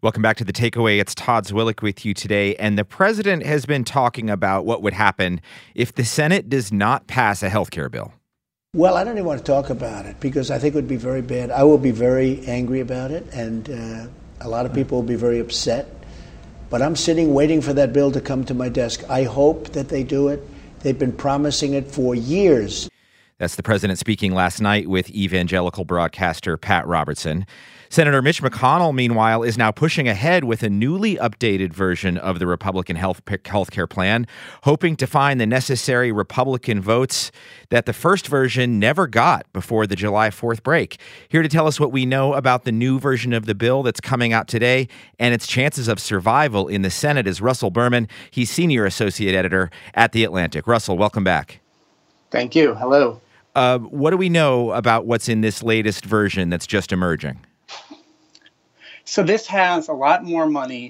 Welcome back to The Takeaway. It's Todd Zwillich with you today. And the president has been talking about what would happen if the Senate does not pass a health care bill. Well, I don't even want to talk about it because I think it would be very bad. I will be very angry about it, and a lot of people will be very upset. But I'm sitting waiting for that bill to come to my desk. I hope that they do it. They've been promising it for years. That's the president speaking last night with evangelical broadcaster Pat Robertson. Senator Mitch McConnell, meanwhile, is now pushing ahead with a newly updated version of the Republican health care plan, hoping to find the necessary Republican votes that the first version never got before the July 4th break. Here to tell us what we know about the new version of the bill that's coming out today and its chances of survival in the Senate is Russell Berman. He's senior associate editor at The Atlantic. Russell, welcome back. Thank you. Hello. What do we know about what's in this latest version that's just emerging? So this has a lot more money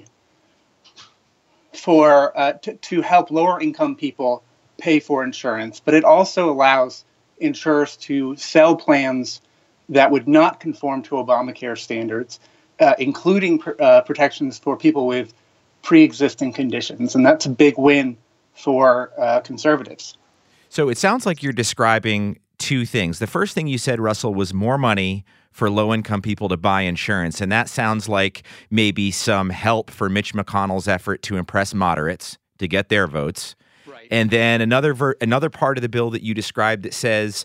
for to help lower income people pay for insurance, but it also allows insurers to sell plans that would not conform to Obamacare standards, including protections for people with pre-existing conditions. And that's a big win for conservatives. So it sounds like you're describing two things. The first thing you said, Russell, was more money for low-income people to buy insurance, and that sounds like maybe some help for Mitch McConnell's effort to impress moderates to get their votes. Right. And then another part of the bill that you described that says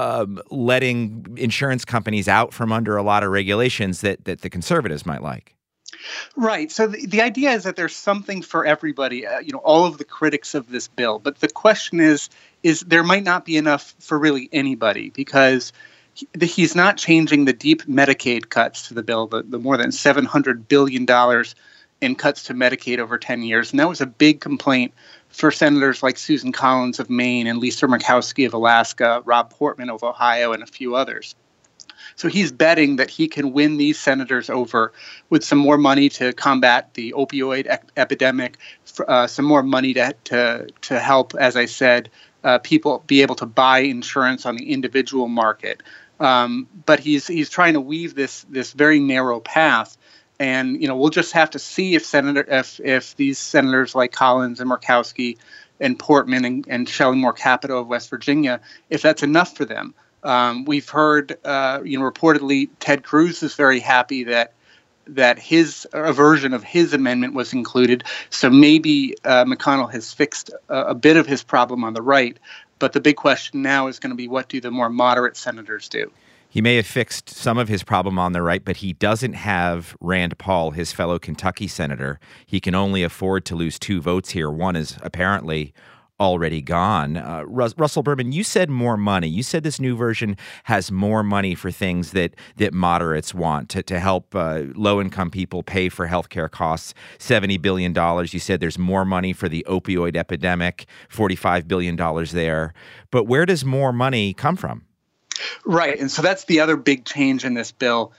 letting insurance companies out from under a lot of regulations that the conservatives might like. Right. So the idea is that there's something for everybody, all of the critics of this bill. But the question is there might not be enough for really anybody because he's not changing the deep Medicaid cuts to the bill, the more than $700 billion in cuts to Medicaid over 10 years. And that was a big complaint for senators like Susan Collins of Maine and Lisa Murkowski of Alaska, Rob Portman of Ohio, and a few others. So he's betting that he can win these senators over with some more money to combat the opioid epidemic, some more money to help, as I said, people be able to buy insurance on the individual market. But he's trying to weave this very narrow path, and we'll just have to see if these senators like Collins and Murkowski and Portman and Shelley Moore Capito of West Virginia, if that's enough for them. We've heard, reportedly Ted Cruz is very happy that his version of his amendment was included. So maybe McConnell has fixed a bit of his problem on the right. But the big question now is going to be, what do the more moderate senators do? He may have fixed some of his problem on the right, but he doesn't have Rand Paul, his fellow Kentucky senator. He can only afford to lose 2 votes here. One is apparently already gone. Russell Berman, you said more money. You said this new version has more money for things that moderates want to help low-income people pay for healthcare costs, $70 billion. You said there's more money for the opioid epidemic, $45 billion there. But where does more money come from? Right, and so that's the other big change in this bill.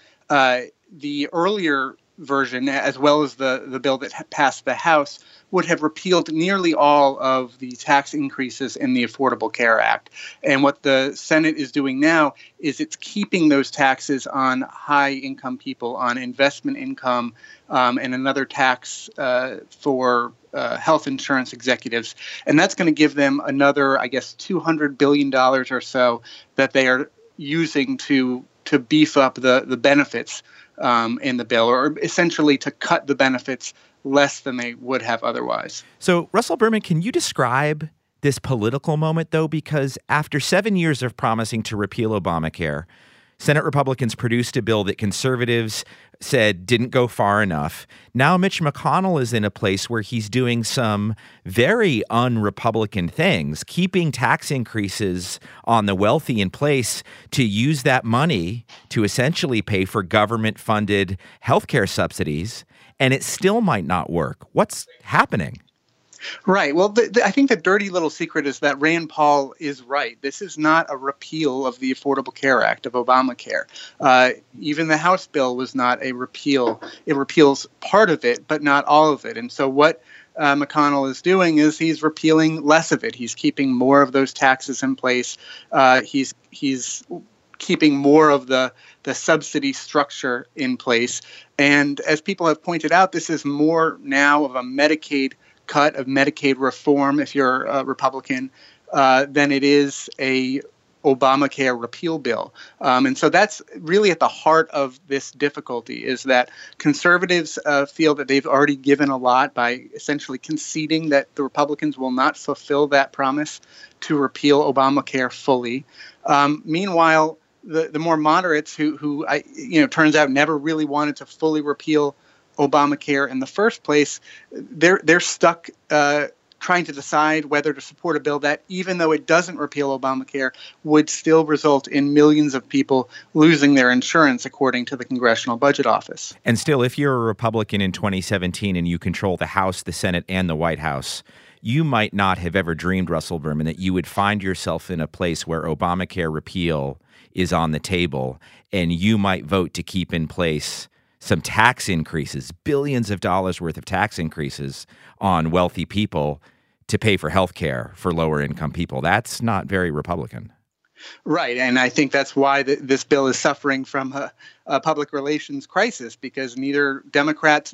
The earlier version, as well as the bill that passed the House, would have repealed nearly all of the tax increases in the Affordable Care Act. And what the Senate is doing now is it's keeping those taxes on high-income people, on investment income, and another tax for health insurance executives. And that's going to give them another, I guess, $200 billion or so that they are using to beef up the benefits in the bill, or essentially to cut the benefits less than they would have otherwise. So, Russell Berman, can you describe this political moment, though? Because after 7 years of promising to repeal Obamacare, Senate Republicans produced a bill that conservatives said didn't go far enough. Now Mitch McConnell is in a place where he's doing some very un-Republican things, keeping tax increases on the wealthy in place to use that money to essentially pay for government-funded healthcare subsidies, and it still might not work. What's happening? Right. Well, I think the dirty little secret is that Rand Paul is right. This is not a repeal of the Affordable Care Act of Obamacare. Even the House bill was not a repeal. It repeals part of it, but not all of it. And so what McConnell is doing is he's repealing less of it. He's keeping more of those taxes in place. He's keeping more of the subsidy structure in place. And as people have pointed out, this is more now of a Medicaid cut, of Medicaid reform, if you're a Republican, than it is a Obamacare repeal bill. And so that's really at the heart of this difficulty, is that conservatives feel that they've already given a lot by essentially conceding that the Republicans will not fulfill that promise to repeal Obamacare fully. Meanwhile, the more moderates who turns out never really wanted to fully repeal Obamacare in the first place, they're stuck trying to decide whether to support a bill that, even though it doesn't repeal Obamacare, would still result in millions of people losing their insurance, according to the Congressional Budget Office. And still, if you're a Republican in 2017 and you control the House, the Senate, and the White House, you might not have ever dreamed, Russell Berman, that you would find yourself in a place where Obamacare repeal is on the table, and you might vote to keep in place some tax increases, billions of dollars worth of tax increases on wealthy people to pay for health care for lower income people. That's not very Republican. Right. And I think that's why this bill is suffering from a public relations crisis, because neither Democrats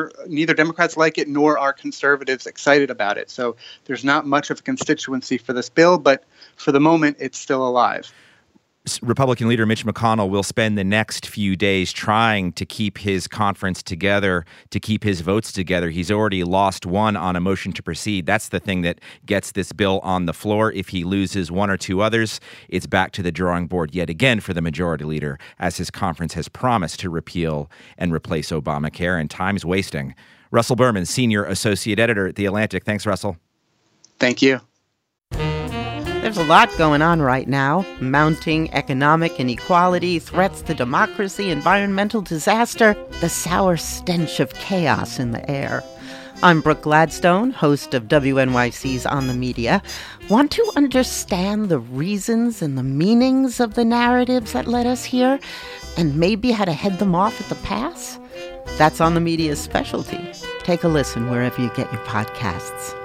like it, nor are conservatives excited about it. So there's not much of a constituency for this bill, but for the moment, it's still alive. Republican leader Mitch McConnell will spend the next few days trying to keep his conference together, to keep his votes together. He's already lost one on a motion to proceed. That's the thing that gets this bill on the floor. If he loses one or two others, it's back to the drawing board yet again for the majority leader, as his conference has promised to repeal and replace Obamacare, and time's wasting. Russell Berman, senior associate editor at The Atlantic. Thanks, Russell. Thank you. There's a lot going on right now. Mounting economic inequality, threats to democracy, environmental disaster, the sour stench of chaos in the air. I'm Brooke Gladstone, host of WNYC's On the Media. Want to understand the reasons and the meanings of the narratives that led us here, and maybe how to head them off at the pass? That's On the Media's specialty. Take a listen wherever you get your podcasts.